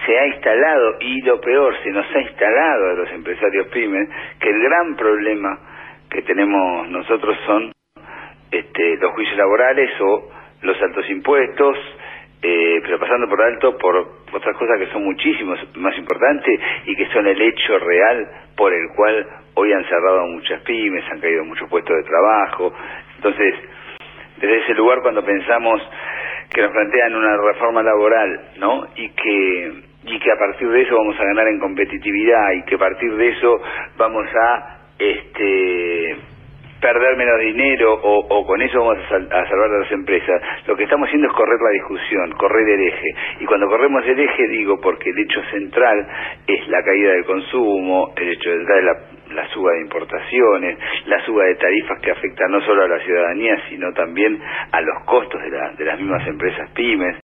se ha instalado, y lo peor, se nos ha instalado a los empresarios pymes, que el gran problema que tenemos nosotros son los juicios laborales o los altos impuestos, pero pasando por alto por otras cosas que son muchísimos más importantes y que son el hecho real por el cual hoy han cerrado muchas pymes, han caído muchos puestos de trabajo. Entonces, desde ese lugar, cuando pensamos que nos plantean una reforma laboral, ¿no? Y que a partir de eso vamos a ganar en competitividad y que a partir de eso vamos a perder menos dinero o con eso vamos a salvar a las empresas, lo que estamos haciendo es correr la discusión, correr el eje. Y cuando corremos el eje, digo, porque el hecho central es la caída del consumo, el hecho central es la suba de importaciones, la suba de tarifas que afecta no solo a la ciudadanía, sino también a los costos de las mismas empresas pymes.